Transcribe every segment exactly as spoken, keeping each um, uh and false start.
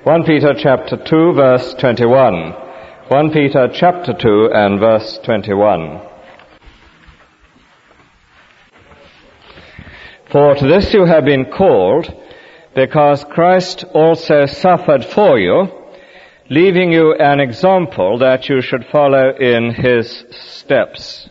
First Peter chapter two, verse twenty-one. First Peter chapter two and verse twenty-one. For to this you have been called, because Christ also suffered for you, leaving you an example that you should follow in his steps.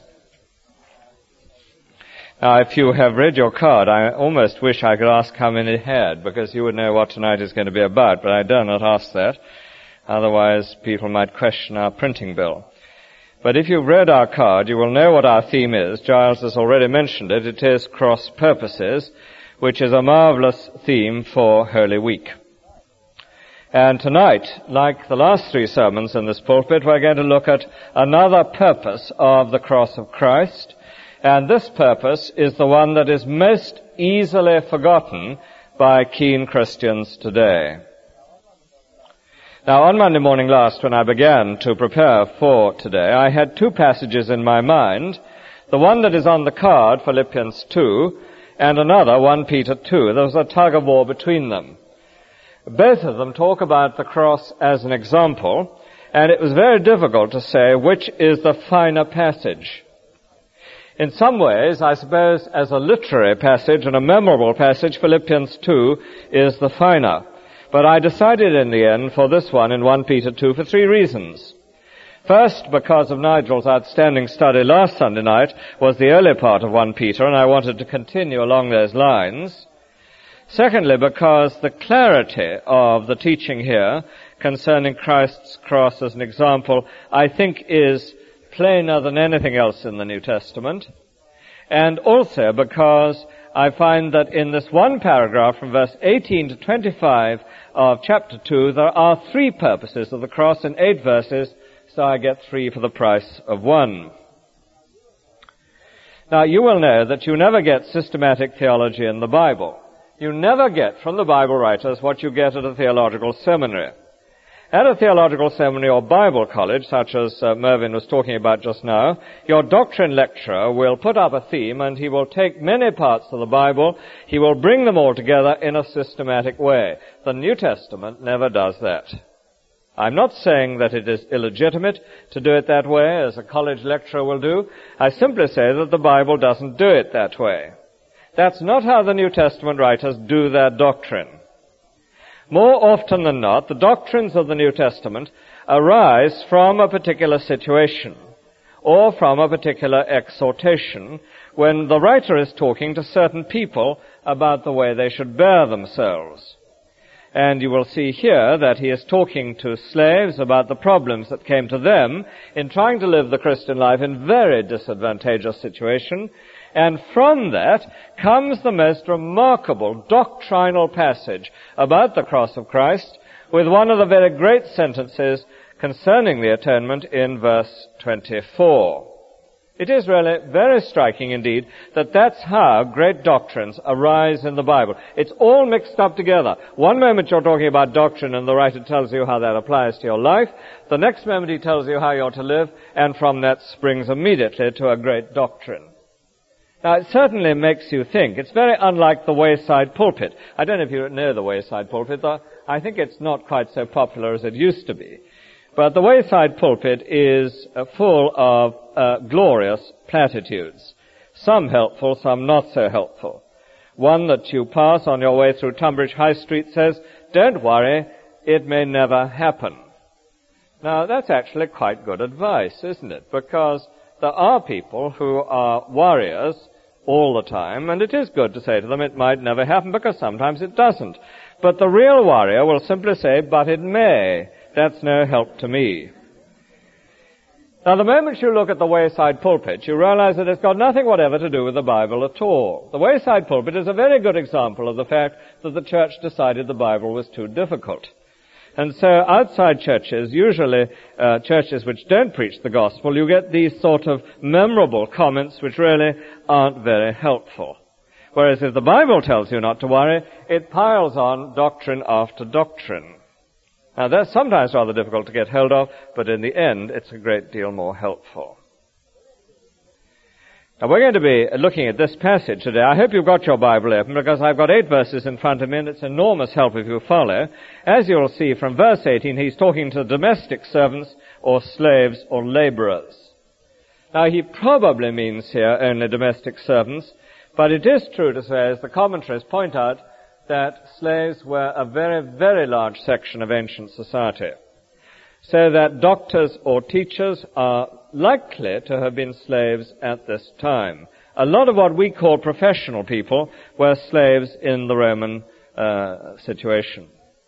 Now, if you have read your card, I almost wish I could ask how many had, because you would know what tonight is going to be about, but I dare not ask that. Otherwise, people might question our printing bill. But if you've read our card, you will know what our theme is. Giles has already mentioned it. It is cross purposes, which is a marvelous theme for Holy Week. And tonight, like the last three sermons in this pulpit, we're going to look at another purpose of the cross of Christ. And this purpose is the one that is most easily forgotten by keen Christians today. Now, on Monday morning last, when I began to prepare for today, I had two passages in my mind. The one that is on the card, Philippians two, and another, First Peter two. There was a tug of war between them. Both of them talk about the cross as an example, and it was very difficult to say which is the finer passage. In some ways, I suppose, as a literary passage and a memorable passage, Philippians two is the finer. But I decided in the end for this one in First Peter two for three reasons. First, because of Nigel's outstanding study last Sunday night was the early part of First Peter, and I wanted to continue along those lines. Secondly, because the clarity of the teaching here concerning Christ's cross as an example, I think is plainer than anything else in the New Testament. And also because I find that in this one paragraph from verse eighteen to twenty-five of chapter two, there are three purposes of the cross in eight verses, so I get three for the price of one. Now, you will know that you never get systematic theology in the Bible. You never get from the Bible writers what you get at a theological seminary. At a theological seminary or Bible college, such as uh, Mervyn was talking about just now, your doctrine lecturer will put up a theme and he will take many parts of the Bible, he will bring them all together in a systematic way. The New Testament never does that. I'm not saying that it is illegitimate to do it that way, as a college lecturer will do. I simply say that the Bible doesn't do it that way. That's not how the New Testament writers do their doctrine. More often than not, the doctrines of the New Testament arise from a particular situation or from a particular exhortation when the writer is talking to certain people about the way they should bear themselves. And you will see here that he is talking to slaves about the problems that came to them in trying to live the Christian life in very disadvantageous situation. And from that comes the most remarkable doctrinal passage about the cross of Christ, with one of the very great sentences concerning the atonement in verse twenty-four. It is really very striking indeed that that's how great doctrines arise in the Bible. It's all mixed up together. One moment you're talking about doctrine and the writer tells you how that applies to your life. The next moment he tells you how you're to live, and from that springs immediately to a great doctrine. Now, it certainly makes you think. It's very unlike the wayside pulpit. I don't know if you know the wayside pulpit, though I think it's not quite so popular as it used to be. But the wayside pulpit is uh, full of uh, glorious platitudes. Some helpful, some not so helpful. One that you pass on your way through Tunbridge High Street says, "Don't worry, it may never happen." Now, that's actually quite good advice, isn't it? Because there are people who are worriers all the time, and it is good to say to them it might never happen, because sometimes it doesn't. But the real worrier will simply say, "But it may. That's no help to me." Now, the moment you look at the wayside pulpit, you realize that it's got nothing whatever to do with the Bible at all. The wayside pulpit is a very good example of the fact that the church decided the Bible was too difficult. And so outside churches, usually uh, churches which don't preach the gospel, you get these sort of memorable comments which really aren't very helpful. Whereas if the Bible tells you not to worry, it piles on doctrine after doctrine. Now, that's sometimes rather difficult to get hold of, but in the end, it's a great deal more helpful. Now, we're going to be looking at this passage today. I hope you've got your Bible open, because I've got eight verses in front of me, and it's enormous help if you follow. As you'll see from verse eighteen, he's talking to domestic servants or slaves or laborers. Now, he probably means here only domestic servants, but it is true to say, as the commentaries point out, that slaves were a very, very large section of ancient society. So that doctors or teachers are likely to have been slaves at this time. A lot of what we call professional people were slaves in the Roman uh, situation.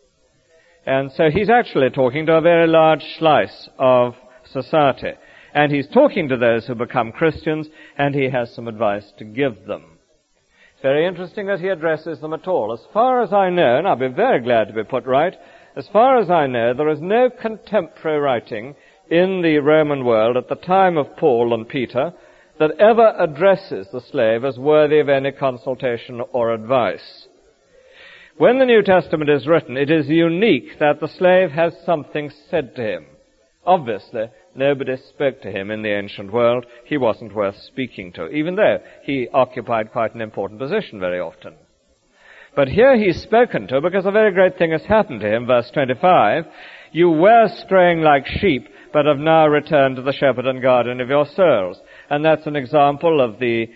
And so he's actually talking to a very large slice of society. And he's talking to those who become Christians, and he has some advice to give them. It's very interesting that he addresses them at all. As far as I know, and I'll be very glad to be put right, as far as I know, there is no contemporary writing in the Roman world at the time of Paul and Peter that ever addresses the slave as worthy of any consultation or advice. When the New Testament is written, it is unique that the slave has something said to him. Obviously, nobody spoke to him in the ancient world. He wasn't worth speaking to, even though he occupied quite an important position very often. But here he's spoken to because a very great thing has happened to him. Verse twenty-five, you were straying like sheep, but have now returned to the shepherd and guardian of your souls. And that's an example of the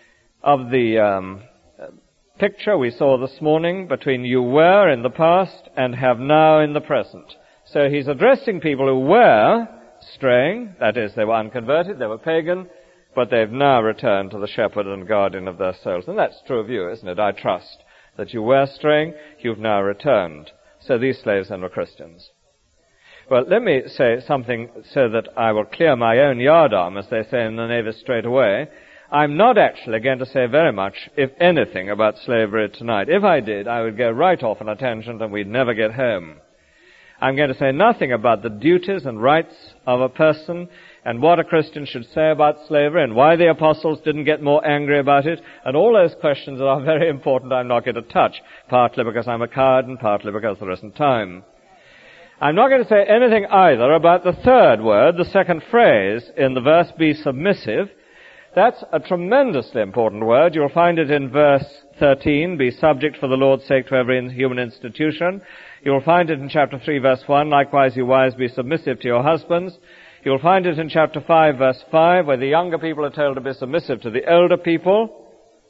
of the um, picture we saw this morning between you were in the past and have now in the present. So he's addressing people who were straying, that is, they were unconverted, they were pagan, but they've now returned to the shepherd and guardian of their souls. And that's true of you, isn't it? I trust that you were straying, you've now returned. So these slaves then were Christians. Well, let me say something so that I will clear my own yardarm, as they say in the Navy, straight away. I'm not actually going to say very much, if anything, about slavery tonight. If I did, I would go right off on a tangent and we'd never get home. I'm going to say nothing about the duties and rights of a person and what a Christian should say about slavery and why the apostles didn't get more angry about it, and all those questions that are very important I'm not going to touch, partly because I'm a coward and partly because there isn't time. I'm not going to say anything either about the third word, the second phrase in the verse, be submissive. That's a tremendously important word. You'll find it in verse thirteen, be subject for the Lord's sake to every human institution. You'll find it in chapter three, verse one, likewise you wives be submissive to your husbands. You'll find it in chapter five, verse five, where the younger people are told to be submissive to the older people.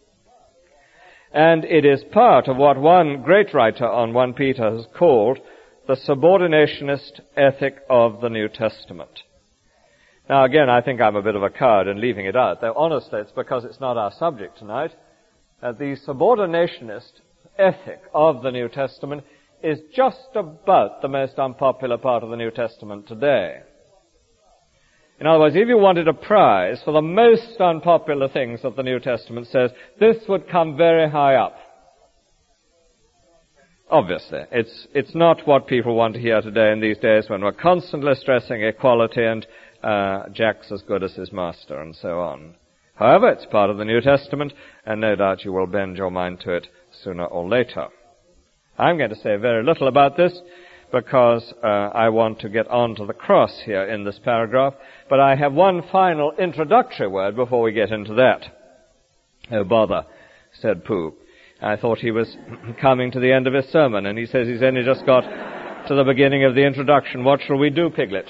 And it is part of what one great writer on First Peter has called the subordinationist ethic of the New Testament. Now, again, I think I'm a bit of a coward in leaving it out, though honestly it's because it's not our subject tonight. Uh, the subordinationist ethic of the New Testament is just about the most unpopular part of the New Testament today. In other words, if you wanted a prize for the most unpopular things that the New Testament says, this would come very high up. Obviously, it's it's not what people want to hear today in these days when we're constantly stressing equality and uh, Jack's as good as his master and so on. However, it's part of the New Testament, and no doubt you will bend your mind to it sooner or later. I'm going to say very little about this because uh, I want to get on to the cross here in this paragraph, but I have one final introductory word before we get into that. Oh, bother, said Pooh. I thought he was coming to the end of his sermon, and he says he's only just got to the beginning of the introduction. What shall we do, Piglet?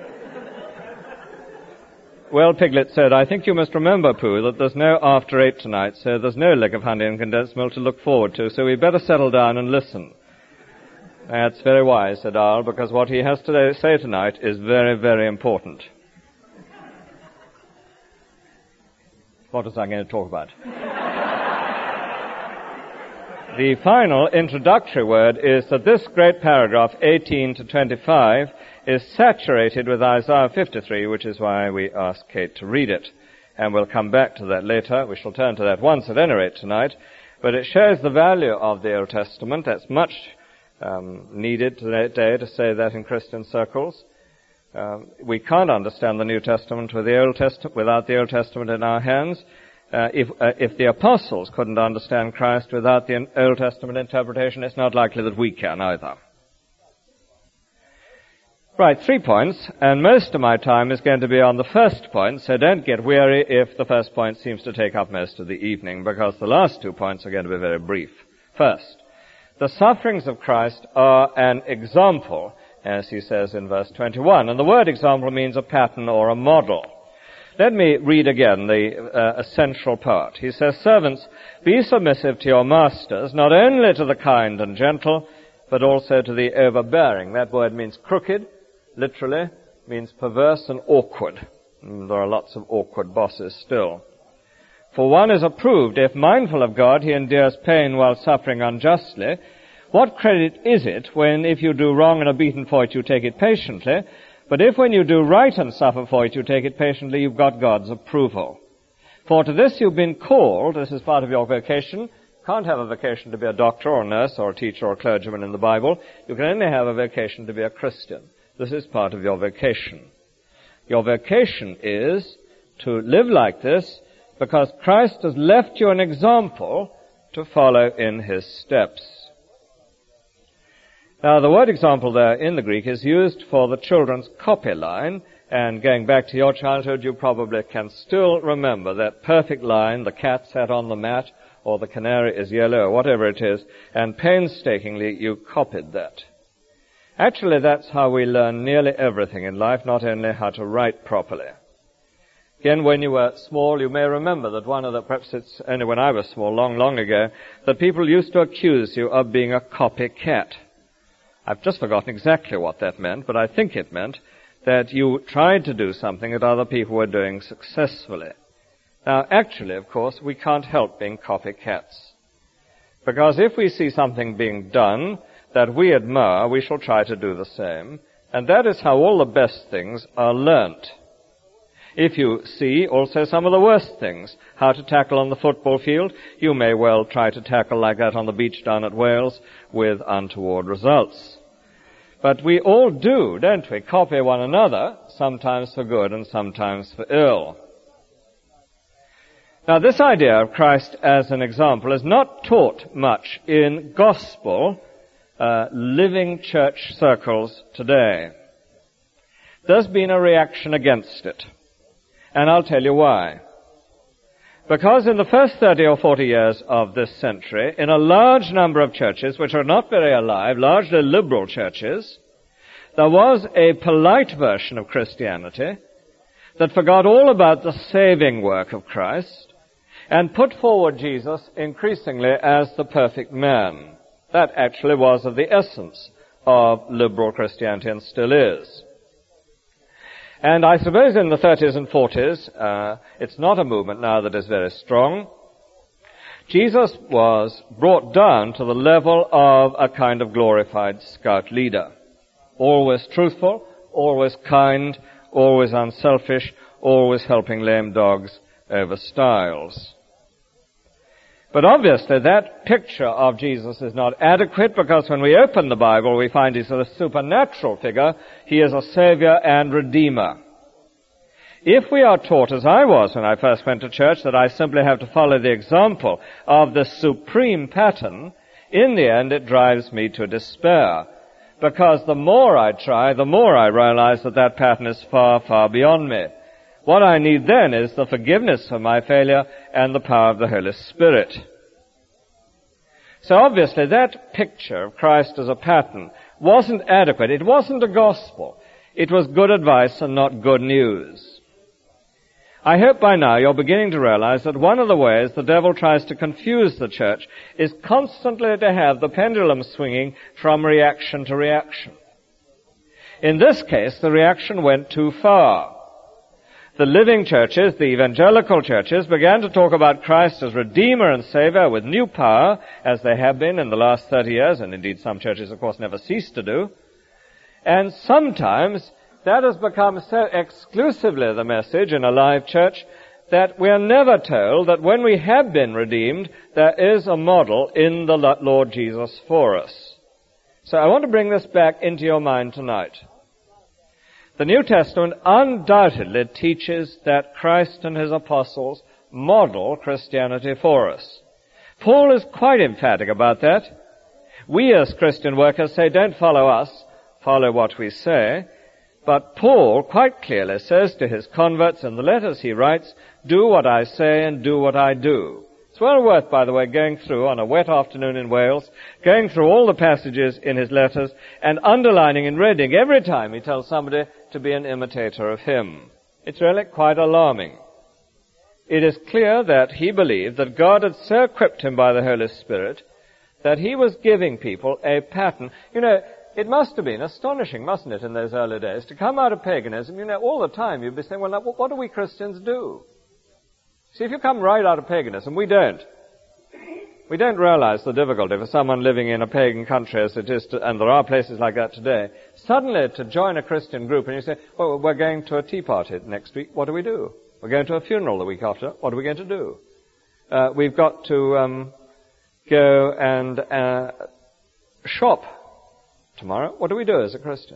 Well, Piglet said, I think you must remember, Pooh, that there's no after eight tonight, so there's no lick of honey and condensed milk to look forward to, so we'd better settle down and listen. That's very wise, said Al, because what he has to say tonight is very, very important. What was I going to talk about? The final introductory word is that this great paragraph, eighteen to twenty-five, is saturated with Isaiah fifty-three, which is why we asked Kate to read it. And we'll come back to that later. We shall turn to that once at any rate tonight. But it shows the value of the Old Testament. That's much um, needed today to say that in Christian circles. Um, we can't understand the New Testament with the Old Testament without the Old Testament in our hands. Uh, if, uh, if the apostles couldn't understand Christ without the Old Testament interpretation, it's not likely that we can either. Right, three points, and most of my time is going to be on the first point, so don't get weary if the first point seems to take up most of the evening, because the last two points are going to be very brief. First, the sufferings of Christ are an example, as he says in verse twenty-one, and the word example means a pattern or a model. Let me read again the uh, essential part. He says, "Servants, be submissive to your masters, not only to the kind and gentle, but also to the overbearing." That word means crooked. Literally means perverse and awkward. And there are lots of awkward bosses still. "For one is approved if, mindful of God, he endures pain while suffering unjustly. What credit is it when, if you do wrong and are beaten for it, you take it patiently? But if when you do right and suffer for it, you take it patiently, you've got God's approval. For to this you've been called." This is part of your vocation. You can't have a vocation to be a doctor or a nurse or a teacher or a clergyman in the Bible. You can only have a vocation to be a Christian. This is part of your vocation. Your vocation is to live like this because Christ has left you an example to follow in his steps. Now, the word example there in the Greek is used for the children's copy line, and going back to your childhood, you probably can still remember that perfect line, the cat sat on the mat, or the canary is yellow, or whatever it is, and painstakingly you copied that. Actually, that's how we learn nearly everything in life, not only how to write properly. Again, when you were small, you may remember that one of the, perhaps it's only when I was small, long, long ago, that people used to accuse you of being a copycat. I've just forgotten exactly what that meant, but I think it meant that you tried to do something that other people were doing successfully. Now, actually, of course, we can't help being copycats. Because if we see something being done that we admire, we shall try to do the same. And that is how all the best things are learnt. If you see also some of the worst things, how to tackle on the football field, you may well try to tackle like that on the beach down at Wales with untoward results. But we all do, don't we, copy one another, sometimes for good and sometimes for ill. Now, this idea of Christ as an example is not taught much in gospel Uh, living church circles today. There's been a reaction against it. And I'll tell you why. Because in the first thirty or forty years of this century, in a large number of churches, which are not very alive, largely liberal churches, there was a polite version of Christianity that forgot all about the saving work of Christ and put forward Jesus increasingly as the perfect man. That actually was of the essence of liberal Christianity and still is. And I suppose in the thirties and forties, uh, it's not a movement now that is very strong. Jesus was brought down to the level of a kind of glorified scout leader. Always truthful, always kind, always unselfish, always helping lame dogs over stiles. But obviously that picture of Jesus is not adequate, because when we open the Bible we find he's a supernatural figure. He is a Savior and Redeemer. If we are taught, as I was when I first went to church, that I simply have to follow the example of the supreme pattern, in the end it drives me to despair. Because the more I try, the more I realize that that pattern is far, far beyond me. What I need then is the forgiveness of my failure and the power of the Holy Spirit. So obviously that picture of Christ as a pattern wasn't adequate. It wasn't a gospel. It was good advice and not good news. I hope by now you're beginning to realize that one of the ways the devil tries to confuse the church is constantly to have the pendulum swinging from reaction to reaction. In this case, the reaction went too far. The living churches, the evangelical churches, began to talk about Christ as Redeemer and Savior with new power, as they have been in the last thirty years, and indeed some churches, of course, never cease to do. And sometimes that has become so exclusively the message in a live church that we are never told that when we have been redeemed, there is a model in the Lord Jesus for us. So I want to bring this back into your mind tonight. The New Testament undoubtedly teaches that Christ and his apostles model Christianity for us. Paul is quite emphatic about that. We as Christian workers say, don't follow us, follow what we say. But Paul quite clearly says to his converts in the letters he writes, do what I say and do what I do. It's well worth, by the way, going through on a wet afternoon in Wales, going through all the passages in his letters and underlining and reading every time he tells somebody to be an imitator of him. It's really quite alarming. It is clear that he believed that God had so equipped him by the Holy Spirit that he was giving people a pattern. You know, it must have been astonishing, mustn't it, in those early days, to come out of paganism. You know, all the time you'd be saying, well, now, what do we Christians do? See, if you come right out of paganism, we don't. We don't realize the difficulty for someone living in a pagan country as it is, to, and there are places like that today, suddenly to join a Christian group and you say, well, we're going to a tea party next week, what do we do? We're going to a funeral the week after, what are we going to do? Uh, we've got to um, go and uh, shop tomorrow, what do we do as a Christian?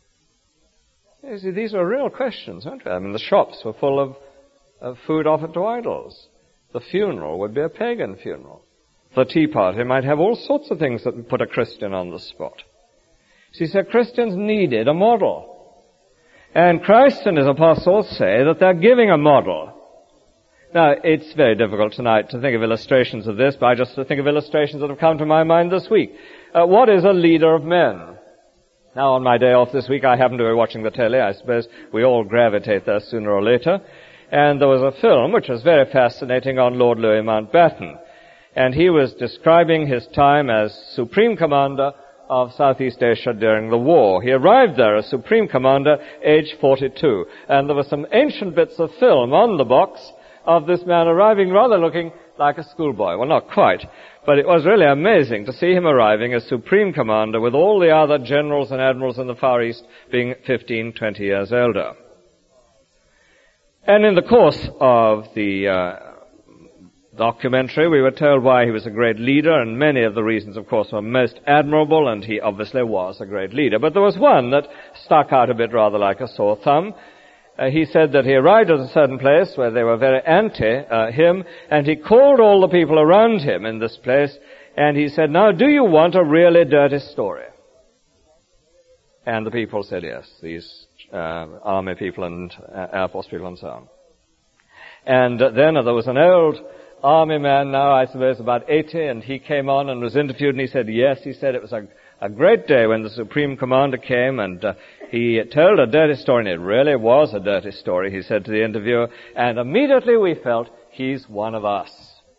You see, these are real questions, aren't they? I mean, the shops were full of, of food offered to idols. The funeral would be a pagan funeral. The tea party might have all sorts of things that would put a Christian on the spot. See, so Christians needed a model. And Christ and his apostles say that they're giving a model. Now, it's very difficult tonight to think of illustrations of this, but I just think of illustrations that have come to my mind this week. Uh, what is a leader of men? Now, on my day off this week, I happened to be watching the telly. I suppose we all gravitate there sooner or later. And there was a film which was very fascinating on Lord Louis Mountbatten. And he was describing his time as Supreme Commander of Southeast Asia during the war. He arrived there as Supreme Commander, age forty-two. And there were some ancient bits of film on the box of this man arriving rather looking like a schoolboy. Well, not quite. But it was really amazing to see him arriving as Supreme Commander with all the other generals and admirals in the Far East being fifteen, twenty years older. And in the course of the uh, documentary, we were told why he was a great leader, and many of the reasons, of course, were most admirable, and he obviously was a great leader. But there was one that stuck out a bit rather like a sore thumb. Uh, he said that he arrived at a certain place where they were very anti uh, him, and he called all the people around him in this place, and he said, now, do you want a really dirty story? And the people said yes, these uh, army people and uh, Air Force people and so on. And uh, then uh, there was an old army man now, I suppose about eighty, and he came on and was interviewed, and he said yes, he said it was a, a great day when the Supreme Commander came, and uh, he told a dirty story, and it really was a dirty story, he said to the interviewer, and immediately we felt, he's one of us.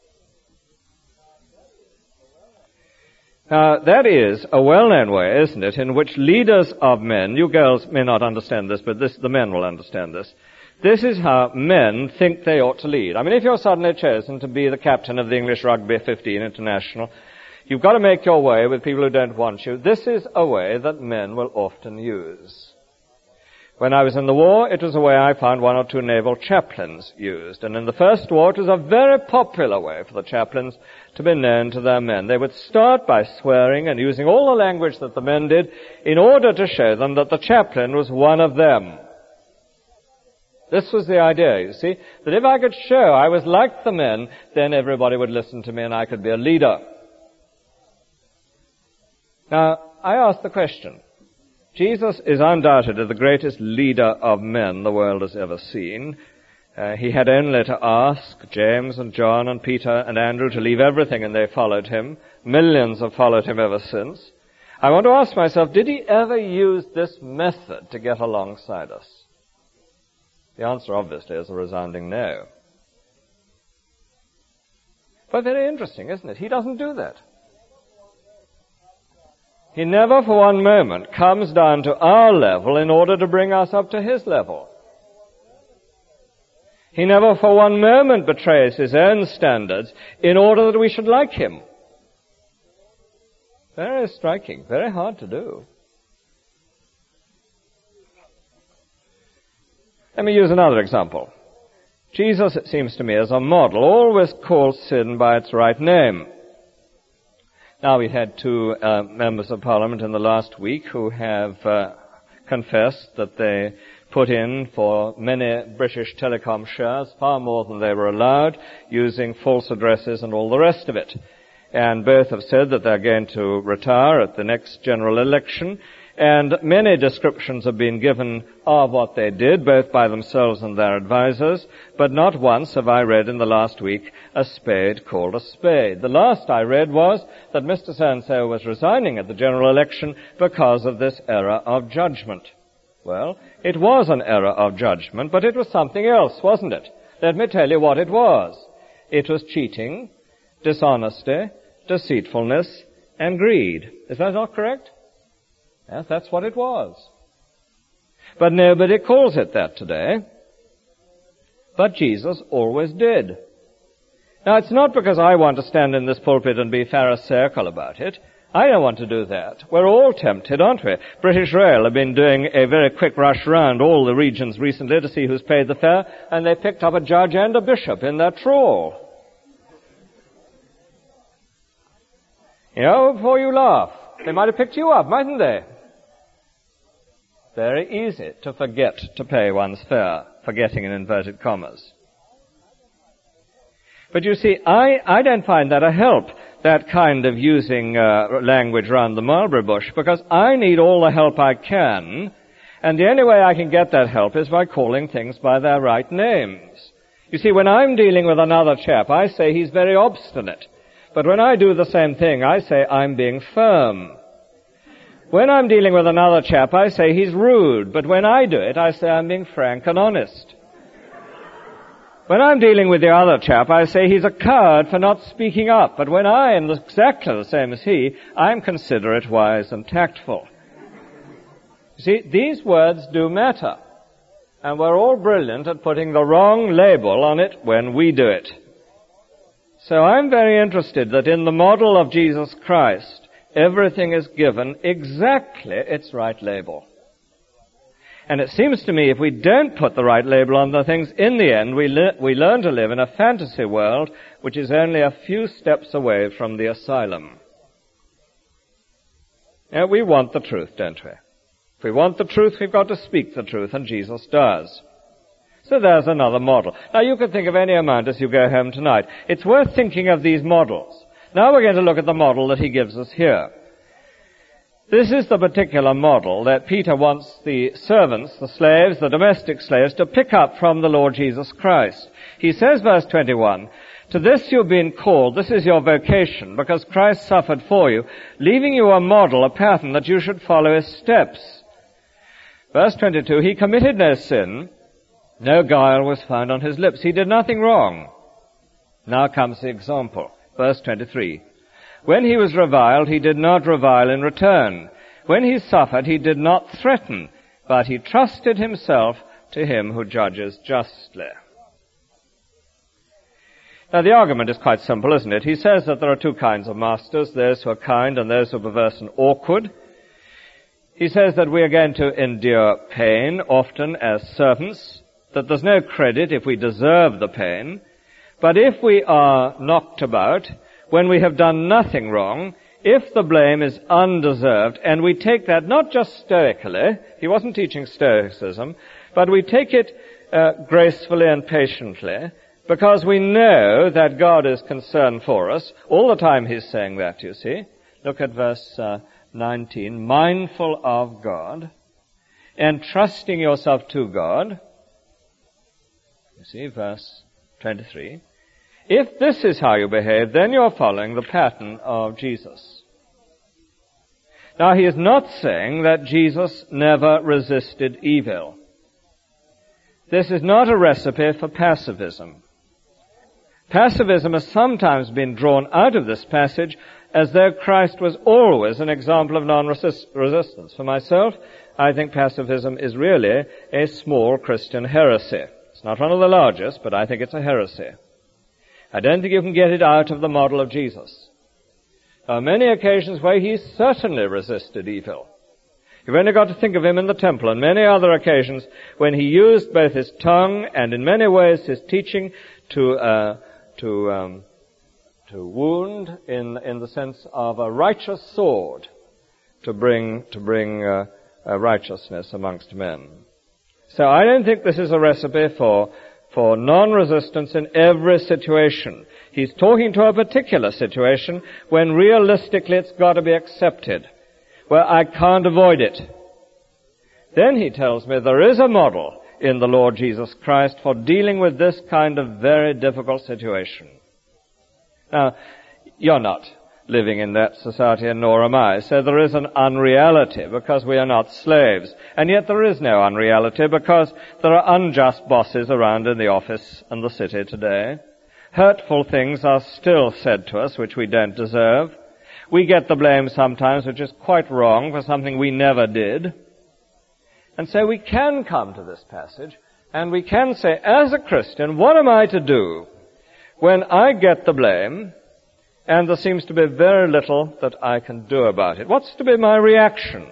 Now, that is a well-known way, isn't it, in which leaders of men, you girls may not understand this, but this, the men will understand this. This is how men think they ought to lead. I mean, if you're suddenly chosen to be the captain of the English Rugby fifteen International, you've got to make your way with people who don't want you. This is a way that men will often use. When I was in the war, it was a way I found one or two naval chaplains used. And in the First War, it was a very popular way for the chaplains to be known to their men. They would start by swearing and using all the language that the men did in order to show them that the chaplain was one of them. This was the idea, you see, that if I could show I was like the men, then everybody would listen to me and I could be a leader. Now, I ask the question, Jesus is undoubtedly the greatest leader of men the world has ever seen. Uh, he had only to ask James and John and Peter and Andrew to leave everything and they followed him. Millions have followed him ever since. I want to ask myself, did he ever use this method to get alongside us? The answer, obviously, is a resounding no. But very interesting, isn't it? He doesn't do that. He never for one moment comes down to our level in order to bring us up to his level. He never for one moment betrays his own standards in order that we should like him. Very striking, very hard to do. Let me use another example. Jesus, it seems to me, as a model, always calls sin by its right name. Now, we had two uh, members of Parliament in the last week who have uh, confessed that they put in for many British Telecom shares far more than they were allowed, using false addresses and all the rest of it. And both have said that they're going to retire at the next general election, And many descriptions have been given of what they did, both by themselves and their advisors, but not once have I read in the last week a spade called a spade. The last I read was that Mister So-and-so was resigning at the general election because of this error of judgment. Well, it was an error of judgment, but it was something else, wasn't it? Let me tell you what it was. It was cheating, dishonesty, deceitfulness, and greed. Is that not correct? Yes, that's what it was. But nobody calls it that today. But Jesus always did. Now, it's not because I want to stand in this pulpit and be pharisaical about it. I don't want to do that. We're all tempted, aren't we? British Rail have been doing a very quick rush round all the regions recently to see who's paid the fare, and they picked up a judge and a bishop in their trawl. You know, before you laugh, they might have picked you up, mightn't they? Very easy to forget to pay one's fare, forgetting in inverted commas. But you see, I, I don't find that a help, that kind of using uh, language round the mulberry bush, because I need all the help I can, and the only way I can get that help is by calling things by their right names. You see, when I'm dealing with another chap, I say he's very obstinate. But when I do the same thing, I say I'm being firm. When I'm dealing with another chap, I say he's rude. But when I do it, I say I'm being frank and honest. When I'm dealing with the other chap, I say he's a coward for not speaking up. But when I am exactly the same as he, I'm considerate, wise, and tactful. You see, these words do matter. And we're all brilliant at putting the wrong label on it when we do it. So I'm very interested that in the model of Jesus Christ, everything is given exactly its right label. And it seems to me if we don't put the right label on the things, in the end we, le- we learn to live in a fantasy world which is only a few steps away from the asylum. Now, we want the truth, don't we? If we want the truth, we've got to speak the truth, and Jesus does. So there's another model. Now, you can think of any amount as you go home tonight. It's worth thinking of these models. Now we're going to look at the model that he gives us here. This is the particular model that Peter wants the servants, the slaves, the domestic slaves, to pick up from the Lord Jesus Christ. He says, verse twenty-one, "To this you've been called, this is your vocation, because Christ suffered for you, leaving you a model, a pattern, that you should follow his steps." Verse twenty-two, "He committed no sin, no guile was found on his lips." He did nothing wrong. Now comes the example. Verse twenty-three. "When he was reviled, he did not revile in return. When he suffered, he did not threaten, but he trusted himself to him who judges justly." Now the argument is quite simple, isn't it? He says that there are two kinds of masters, those who are kind and those who are perverse and awkward. He says that we are going to endure pain, often as servants, that there's no credit if we deserve the pain, but if we are knocked about, when we have done nothing wrong, if the blame is undeserved, and we take that not just stoically, he wasn't teaching stoicism, but we take it uh, gracefully and patiently, because we know that God is concerned for us. All the time he's saying that, you see. Look at verse uh, nineteen. "Mindful of God, and trusting yourself to God." You see, verse twenty-three. "If this is how you behave, then you're following the pattern of Jesus." Now, he is not saying that Jesus never resisted evil. This is not a recipe for pacifism. Pacifism has sometimes been drawn out of this passage as though Christ was always an example of non-resistance. For myself, I think pacifism is really a small Christian heresy. It's not one of the largest, but I think it's a heresy. I don't think you can get it out of the model of Jesus. There are many occasions where he certainly resisted evil. You've only got to think of him in the temple, and many other occasions when he used both his tongue and in many ways his teaching to uh, to um, to wound in in the sense of a righteous sword to bring to bring uh, uh, righteousness amongst men. So I don't think this is a recipe for for non-resistance in every situation. He's talking to a particular situation when realistically it's got to be accepted. where I can't avoid it. Then he tells me there is a model in the Lord Jesus Christ for dealing with this kind of very difficult situation. Now, you're not living in that society, and nor am I, so there is an unreality because we are not slaves. And yet there is no unreality because there are unjust bosses around in the office and the city today. Hurtful things are still said to us which we don't deserve. We get the blame sometimes, which is quite wrong, for something we never did. And so we can come to this passage, and we can say, as a Christian, what am I to do when I get the blame, and there seems to be very little that I can do about it? What's to be my reaction?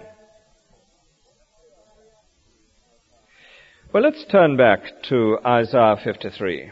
Well, let's turn back to Isaiah fifty-three.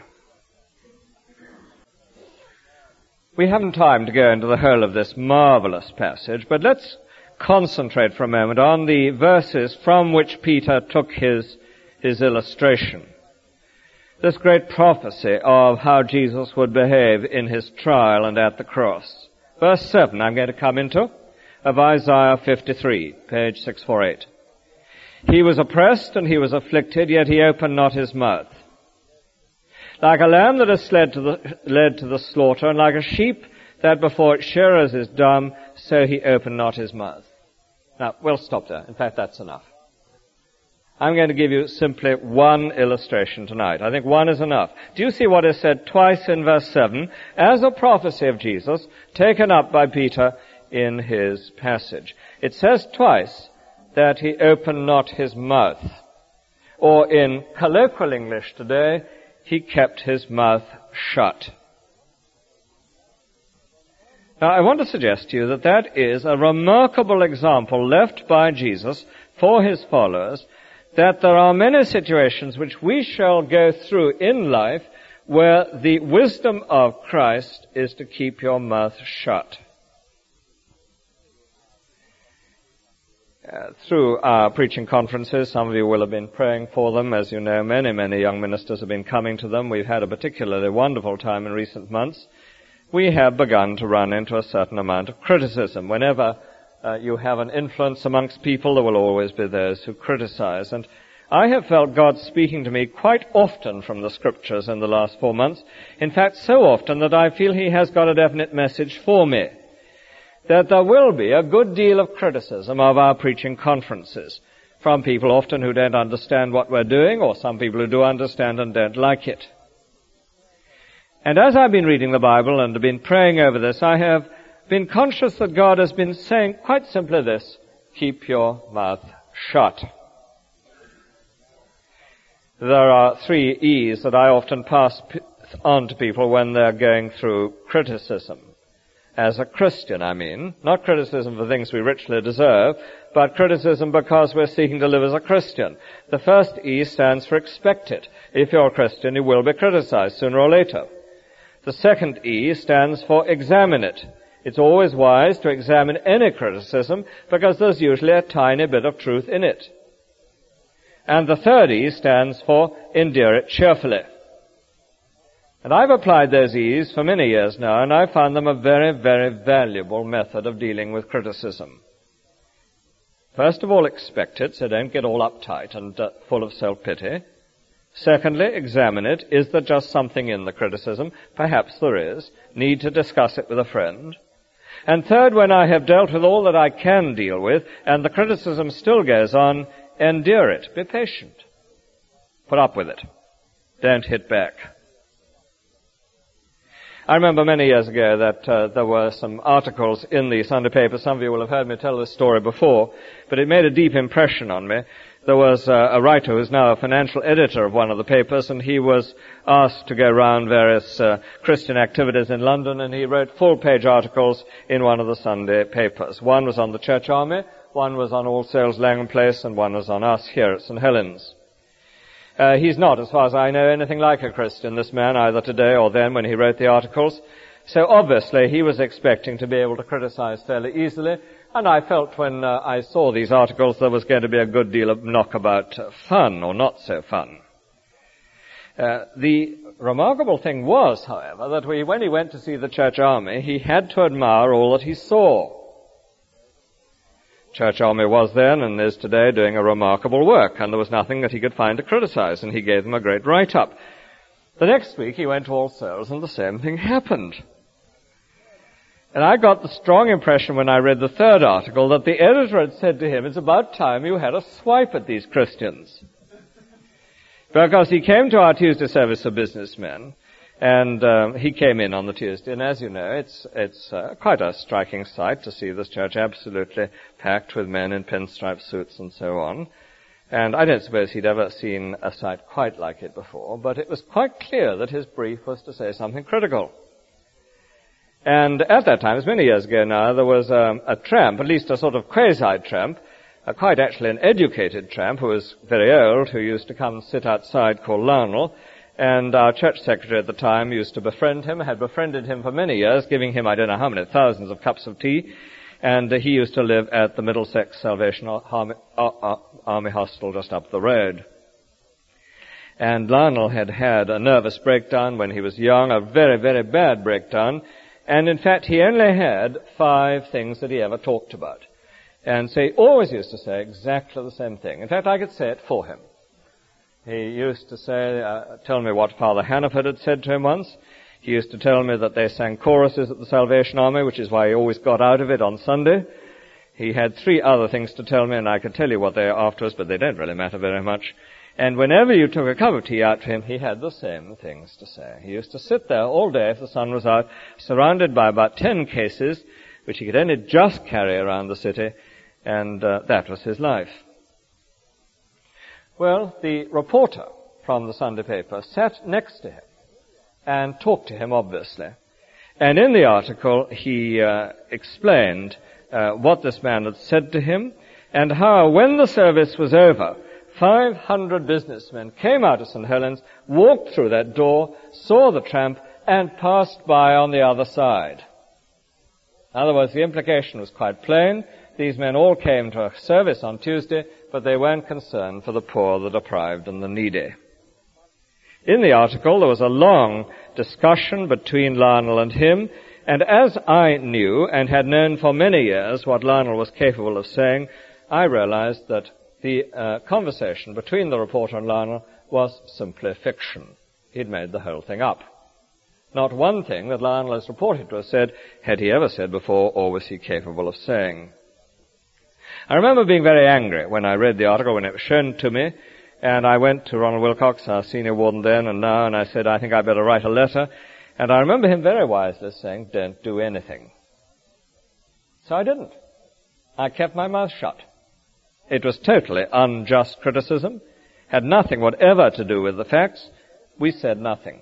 We haven't time to go into the whole of this marvelous passage, but let's concentrate for a moment on the verses from which Peter took his, his illustration. This great prophecy of how Jesus would behave in his trial and at the cross. Verse seven, I'm going to come into, of Isaiah fifty-three, page six forty-eight. He was oppressed and he was afflicted, yet he opened not his mouth. Like a lamb that is led to the, led to the slaughter, and like a sheep that before its shearers is dumb, so he opened not his mouth. Now, we'll stop there. In fact, that's enough. I'm going to give you simply one illustration tonight. I think one is enough. Do you see what is said twice in verse seven as a prophecy of Jesus taken up by Peter in his passage? It says twice that he opened not his mouth. Or in colloquial English today, he kept his mouth shut. Now, I want to suggest to you that that is a remarkable example left by Jesus for his followers, that there are many situations which we shall go through in life where the wisdom of Christ is to keep your mouth shut. Uh, through our preaching conferences, some of you will have been praying for them. As you know, many, many young ministers have been coming to them. We've had a particularly wonderful time in recent months. We have begun to run into a certain amount of criticism. Whenever uh, you have an influence amongst people, there will always be those who criticize. And I have felt God speaking to me quite often from the Scriptures in the last four months. In fact, so often that I feel He has got a definite message for me. That there will be a good deal of criticism of our preaching conferences from people often who don't understand what we're doing, or some people who do understand and don't like it. And as I've been reading the Bible and been praying over this, I have been conscious that God has been saying quite simply this: keep your mouth shut. There are three E's that I often pass on to people when they're going through criticism. As a Christian, I mean. Not criticism for things we richly deserve, but criticism because we're seeking to live as a Christian. The first E stands for expect it. If you're a Christian, you will be criticized sooner or later. The second E stands for examine it. It's always wise to examine any criticism because there's usually a tiny bit of truth in it. And the third E stands for endure it cheerfully. And I've applied those E's for many years now, and I found them a very, very valuable method of dealing with criticism. First of all, expect it, so don't get all uptight and uh, full of self-pity. Secondly, examine it. Is there just something in the criticism? Perhaps there is. Need to discuss it with a friend. And third, when I have dealt with all that I can deal with, and the criticism still goes on, endure it. Be patient. Put up with it. Don't hit back. I remember many years ago that uh, there were some articles in the Sunday paper. Some of you will have heard me tell this story before, but it made a deep impression on me. There was uh, a writer who's now a financial editor of one of the papers, and he was asked to go around various uh, Christian activities in London, and he wrote full-page articles in one of the Sunday papers. One was on the Church Army, one was on All Souls Langham Place, and one was on us here at Saint Helens. Uh, he's not, as far as I know, anything like a Christian, this man, either today or then when he wrote the articles. So obviously he was expecting to be able to criticize fairly easily, and I felt when uh, I saw these articles there was going to be a good deal of knockabout uh, fun, or not so fun. Uh, the remarkable thing was, however, that we, when he went to see the Church Army, he had to admire all that he saw. Church Army was then and is today doing a remarkable work, and there was nothing that he could find to criticize, and he gave them a great write-up. The next week he went to All Souls, and the same thing happened. And I got the strong impression when I read the third article that the editor had said to him, "It's about time you had a swipe at these Christians." Because he came to our Tuesday service of businessmen, and um, he came in on the Tuesday, and as you know, it's it's uh, quite a striking sight to see this church absolutely packed with men in pinstripe suits and so on. And I don't suppose he'd ever seen a sight quite like it before, but it was quite clear that his brief was to say something critical. And at that time, it was many years ago now, there was um, a tramp, at least a sort of quasi-tramp, uh, quite actually an educated tramp who was very old, who used to come and sit outside, called Lionel. And our church secretary at the time used to befriend him, had befriended him for many years, giving him I don't know how many thousands of cups of tea. And uh, he used to live at the Middlesex Salvation Army, uh, uh, Army Hostel just up the road. And Lionel had had a nervous breakdown when he was young, a very, very bad breakdown. And in fact, he only had five things that he ever talked about. And so he always used to say exactly the same thing. In fact, I could say it for him. He used to say, uh, tell me what Father Hannaford had said to him once. He used to tell me that they sang choruses at the Salvation Army, which is why he always got out of it on Sunday. He had three other things to tell me, and I could tell you what they are afterwards, but they don't really matter very much. And whenever you took a cup of tea out to him, he had the same things to say. He used to sit there all day if the sun was out, surrounded by about ten cases, which he could only just carry around the city, and uh, that was his life. Well, the reporter from the Sunday paper sat next to him and talked to him, obviously. And in the article, he uh, explained uh, what this man had said to him, and how, when the service was over, five hundred businessmen came out of Saint Helens, walked through that door, saw the tramp, and passed by on the other side. In other words, the implication was quite plain. These men all came to a service on Tuesday, but they weren't concerned for the poor, the deprived, and the needy. In the article, there was a long discussion between Lionel and him, and as I knew and had known for many years what Lionel was capable of saying, I realized that the uh, conversation between the reporter and Lionel was simply fiction. He'd made the whole thing up. Not one thing that Lionel is reported to have said had he ever said before, or was he capable of saying. I remember being very angry when I read the article, when it was shown to me, and I went to Ronald Wilcox, our senior warden then and now, and I said, I think I better write a letter. And I remember him very wisely saying, don't do anything. So I didn't. I kept my mouth shut. It was totally unjust criticism, had nothing whatever to do with the facts. We said nothing.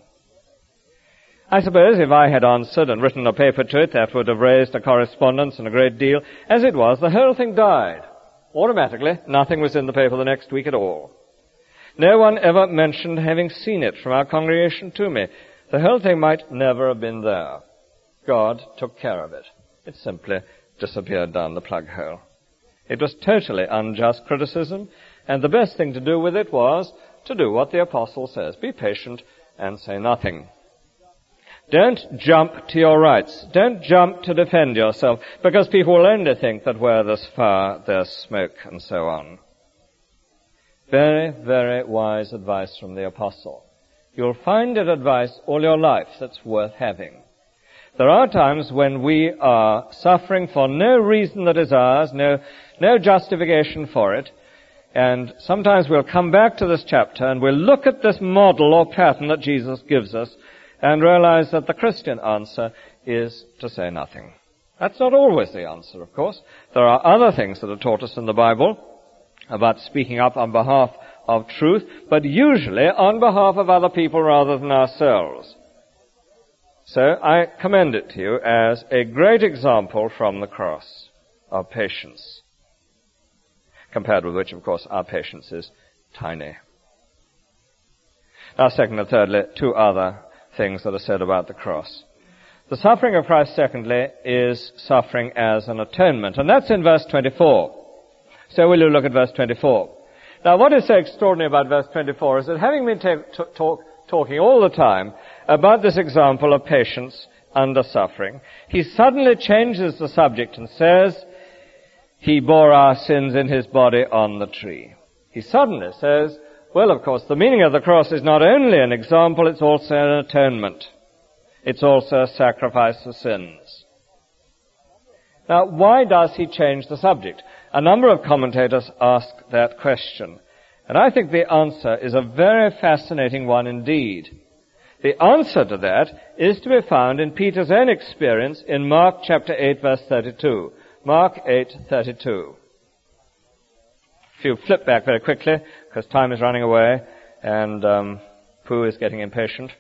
I suppose if I had answered and written a paper to it, that would have raised a correspondence and a great deal. As it was, the whole thing died. Automatically, nothing was in the paper the next week at all. No one ever mentioned having seen it from our congregation to me. The whole thing might never have been there. God took care of it. It simply disappeared down the plug hole. It was totally unjust criticism, and the best thing to do with it was to do what the apostle says. Be patient and say nothing. Don't jump to your rights. Don't jump to defend yourself, because people will only think that where there's fire, there's smoke, and so on. Very, very wise advice from the apostle. You'll find it advice all your life that's worth having. There are times when we are suffering for no reason that is ours, no, no justification for it, and sometimes we'll come back to this chapter and we'll look at this model or pattern that Jesus gives us and realize that the Christian answer is to say nothing. That's not always the answer, of course. There are other things that are taught us in the Bible about speaking up on behalf of truth, but usually on behalf of other people rather than ourselves. So I commend it to you as a great example from the cross of patience, compared with which, of course, our patience is tiny. Now, second and thirdly, two other things that are said about the cross. The suffering of Christ, secondly, is suffering as an atonement, and that's in verse twenty-four. So will you look at verse twenty-four? Now, what is so extraordinary about verse twenty-four is that having been ta- t- talk, talking all the time about this example of patience under suffering, he suddenly changes the subject and says, he bore our sins in his body on the tree. He suddenly says, well, of course, the meaning of the cross is not only an example, it's also an atonement. It's also a sacrifice for sins. Now, why does he change the subject? A number of commentators ask that question, and I think the answer is a very fascinating one indeed. The answer to that is to be found in Peter's own experience in Mark chapter eight, verse thirty-two. Mark eight, thirty-two. If you flip back very quickly, because time is running away, and um, Pooh is getting impatient.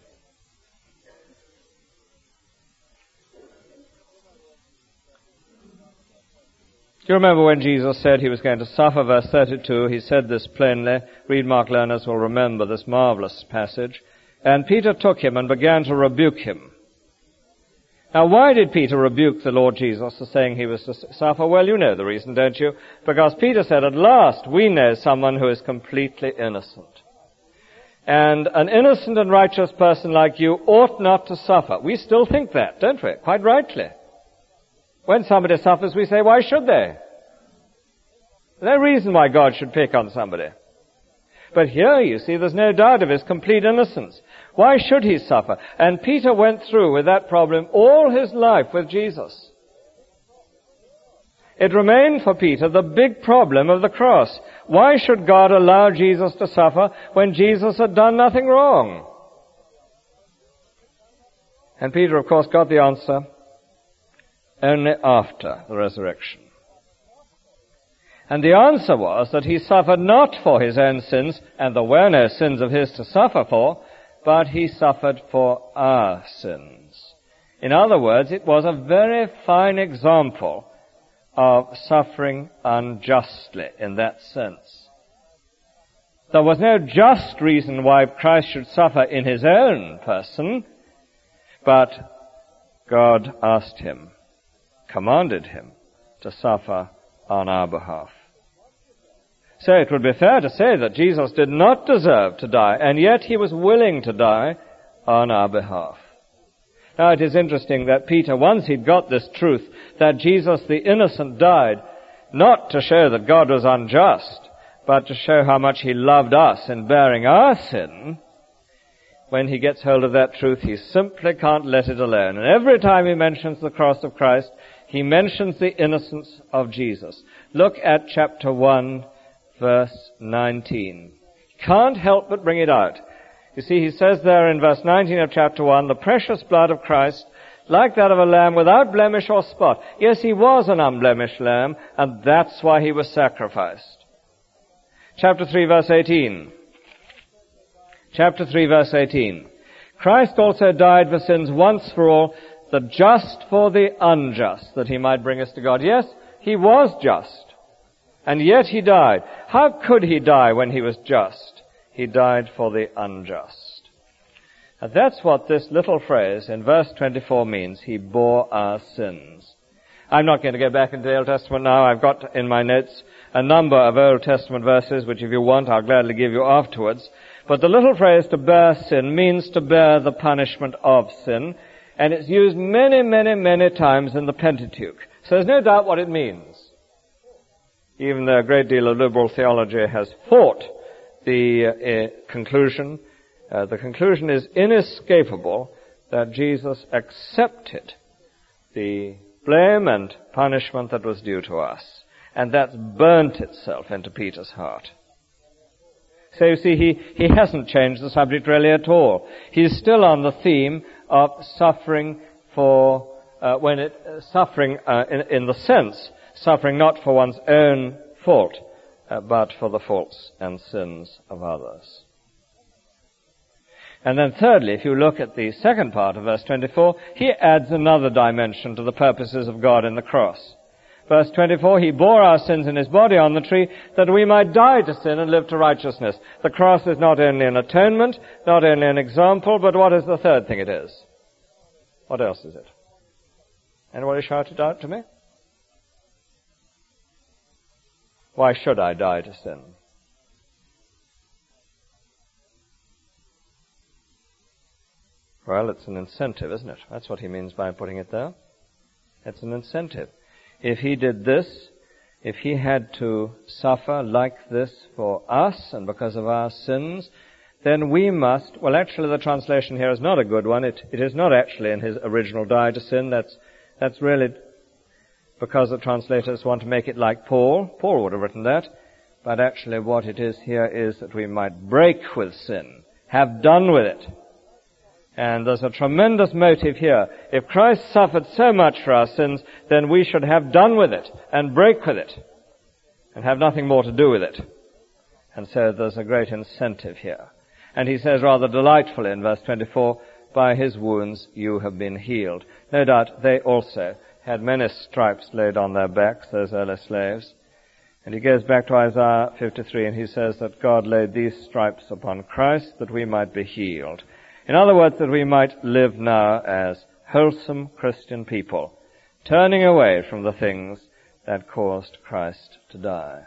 Do you remember when Jesus said he was going to suffer? Verse thirty-two, he said this plainly. Read Mark learners will remember this marvelous passage. And Peter took him and began to rebuke him. Now, why did Peter rebuke the Lord Jesus for saying he was to suffer? Well, you know the reason, don't you? Because Peter said, at last we know someone who is completely innocent. And an innocent and righteous person like you ought not to suffer. We still think that, don't we? Quite rightly. When somebody suffers, we say, why should they? There's no reason why God should pick on somebody. But here, you see, there's no doubt of his complete innocence. Why should he suffer? And Peter went through with that problem all his life with Jesus. It remained for Peter the big problem of the cross. Why should God allow Jesus to suffer when Jesus had done nothing wrong? And Peter, of course, got the answer only after the resurrection. And the answer was that he suffered not for his own sins, and there were no sins of his to suffer for, but he suffered for our sins. In other words, it was a very fine example of suffering unjustly in that sense. There was no just reason why Christ should suffer in his own person, but God asked him, commanded him to suffer on our behalf. So it would be fair to say that Jesus did not deserve to die, and yet he was willing to die on our behalf. Now it is interesting that Peter, once he'd got this truth, that Jesus the innocent died, not to show that God was unjust, but to show how much he loved us in bearing our sin, when he gets hold of that truth, he simply can't let it alone. And every time he mentions the cross of Christ, he mentions the innocence of Jesus. Look at chapter one, verse nineteen. Can't help but bring it out. You see, he says there in verse nineteen of chapter one, the precious blood of Christ, like that of a lamb without blemish or spot. Yes, he was an unblemished lamb, and that's why he was sacrificed. Chapter three, verse eighteen. Chapter three, verse eighteen. Christ also died for sins once for all, the just for the unjust, that he might bring us to God. Yes, he was just, and yet he died. How could he die when he was just? He died for the unjust. And that's what this little phrase in verse twenty-four means. He bore our sins. I'm not going to go back into the Old Testament now. I've got in my notes a number of Old Testament verses, which if you want, I'll gladly give you afterwards. But the little phrase to bear sin means to bear the punishment of sin, and it's used many, many, many times in the Pentateuch. So there's no doubt what it means. Even though a great deal of liberal theology has fought the uh, conclusion, uh, the conclusion is inescapable that Jesus accepted the blame and punishment that was due to us. And that's burnt itself into Peter's heart. So you see, he, he hasn't changed the subject really at all. He's still on the theme of suffering for, uh, when it, uh, suffering uh, in, in the sense, suffering not for one's own fault, uh, but for the faults and sins of others. And then thirdly, if you look at the second part of verse twenty-four, he adds another dimension to the purposes of God in the cross. Verse twenty-four, he bore our sins in his body on the tree that we might die to sin and live to righteousness. The cross is not only an atonement, not only an example, but what is the third thing it is? What else is it? Anybody shout it out to me? Why should I die to sin? Well, it's an incentive, isn't it? That's what he means by putting it there. It's an incentive. If he did this, if he had to suffer like this for us and because of our sins, then we must, well actually the translation here is not a good one. It, it is not actually in his original die to sin. That's, that's really because the translators want to make it like Paul. Paul would have written that. But actually what it is here is that we might break with sin, have done with it. And there's a tremendous motive here. If Christ suffered so much for our sins, then we should have done with it and break with it and have nothing more to do with it. And so there's a great incentive here. And he says rather delightfully in verse twenty-four, by his wounds you have been healed. No doubt they also had many stripes laid on their backs, those early slaves. And he goes back to Isaiah fifty-three and he says that God laid these stripes upon Christ that we might be healed. In other words, that we might live now as wholesome Christian people, turning away from the things that caused Christ to die.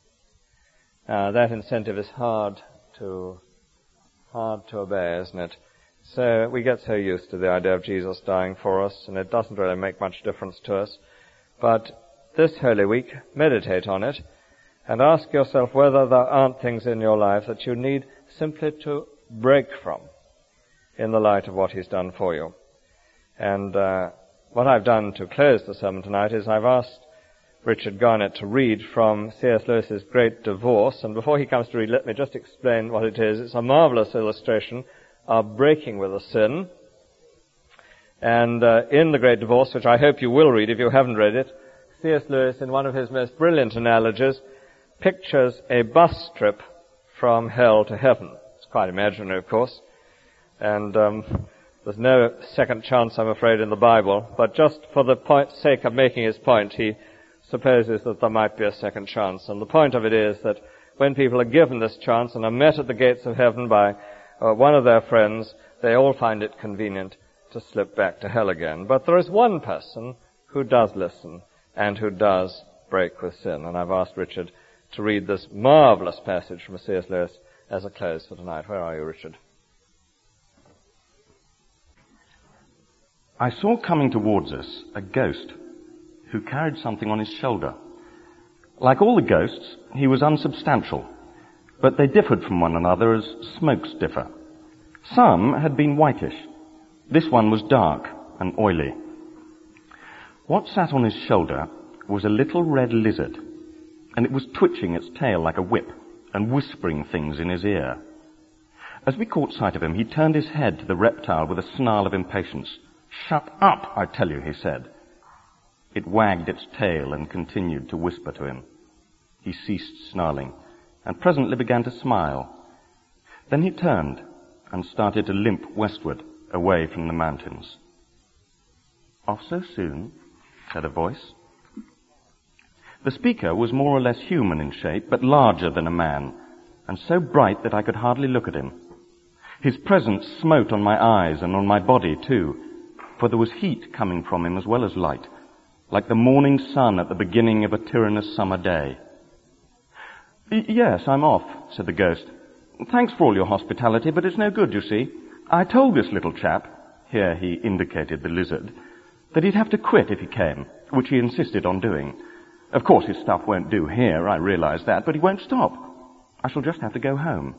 Now, that incentive is hard to hard to obey, isn't it? So we get so used to the idea of Jesus dying for us, and it doesn't really make much difference to us. But this Holy Week, meditate on it, and ask yourself whether there aren't things in your life that you need simply to break from in the light of what he's done for you. And uh, what I've done to close the sermon tonight is I've asked Richard Garnett to read from C S Lewis's Great Divorce. And before he comes to read, let me just explain what it is. It's a marvelous illustration of breaking with a sin. And uh, in the Great Divorce, which I hope you will read if you haven't read it, C S Lewis, in one of his most brilliant analogies, pictures a bus trip from hell to heaven. It's quite imaginary, of course. And um, there's no second chance, I'm afraid, in the Bible. But just for the point, sake of making his point, he supposes that there might be a second chance. And the point of it is that when people are given this chance and are met at the gates of heaven by uh, one of their friends, they all find it convenient to slip back to hell again. But there is one person who does listen and who does break with sin. And I've asked Richard to read this marvelous passage from C S Lewis as a close for tonight. Where are you, Richard? I saw coming towards us a ghost who carried something on his shoulder. Like all the ghosts, he was unsubstantial, but they differed from one another as smokes differ. Some had been whitish. This one was dark and oily. What sat on his shoulder was a little red lizard, and it was twitching its tail like a whip and whispering things in his ear. As we caught sight of him, he turned his head to the reptile with a snarl of impatience. "Shut up, I tell you," he said. It wagged its tail and continued to whisper to him. He ceased snarling and presently began to smile. Then he turned and started to limp westward, away from the mountains. "Off so soon?" said a voice. The speaker was more or less human in shape, but larger than a man, and so bright that I could hardly look at him. His presence smote on my eyes and on my body too, for there was heat coming from him as well as light, like the morning sun at the beginning of a tyrannous summer day. Y- yes, I'm off," said the ghost. "Thanks for all your hospitality, but it's no good, you see. I told this little chap," here he indicated the lizard, "that he'd have to quit if he came, which he insisted on doing. Of course his stuff won't do here, I realize that, but he won't stop. I shall just have to go home."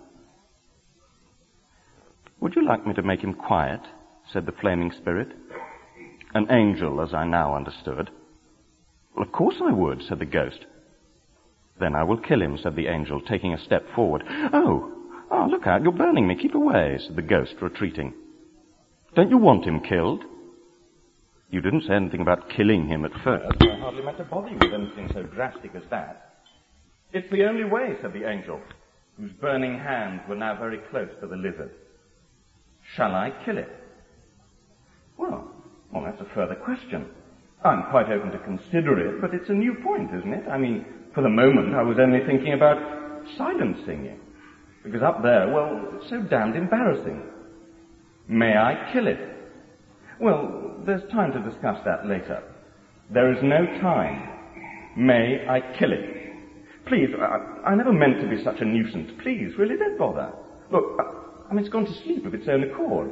"Would you like me to make him quiet?" said the flaming spirit. An angel, as I now understood. "Well, of course I would," said the ghost. "Then I will kill him," said the angel, taking a step forward. Oh, oh, look out, you're burning me. Keep away," said the ghost, retreating. "Don't you want him killed?" "You didn't say anything about killing him at first. I hardly meant to bother you with anything so drastic as that." "It's the only way," said the angel, whose burning hands were now very close to the lizard. "Shall I kill it?" Well, well, that's a further question. I'm quite open to consider it, but it's a new point, isn't it? I mean, for the moment I was only thinking about silencing you. Because up there, well, it's so damned embarrassing. May I kill it? Well, there's time to discuss that later. There is no time. May I kill it? Please, I, I never meant to be such a nuisance. Please, really, don't bother. Look, I, I mean, it's gone to sleep of its own accord.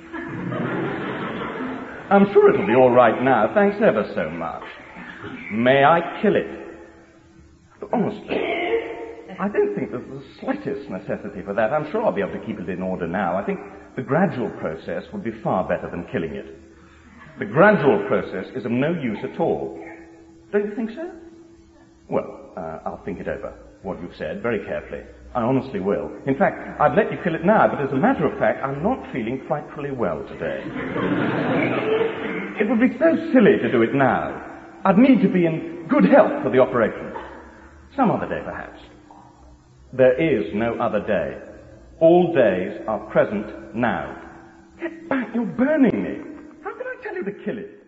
I'm sure it'll be all right now. Thanks ever so much. May I kill it? But honestly, I don't think there's the slightest necessity for that. I'm sure I'll be able to keep it in order now. I think the gradual process would be far better than killing it. The gradual process is of no use at all. Don't you think so? Well, uh, I'll think it over, what you've said, very carefully. I honestly will. In fact, I'd let you kill it now, but as a matter of fact, I'm not feeling frightfully well today. It would be so silly to do it now. I'd need to be in good health for the operation. Some other day, perhaps. There is no other day. All days are present now. Get back, you're burning me. How can I tell you to kill it?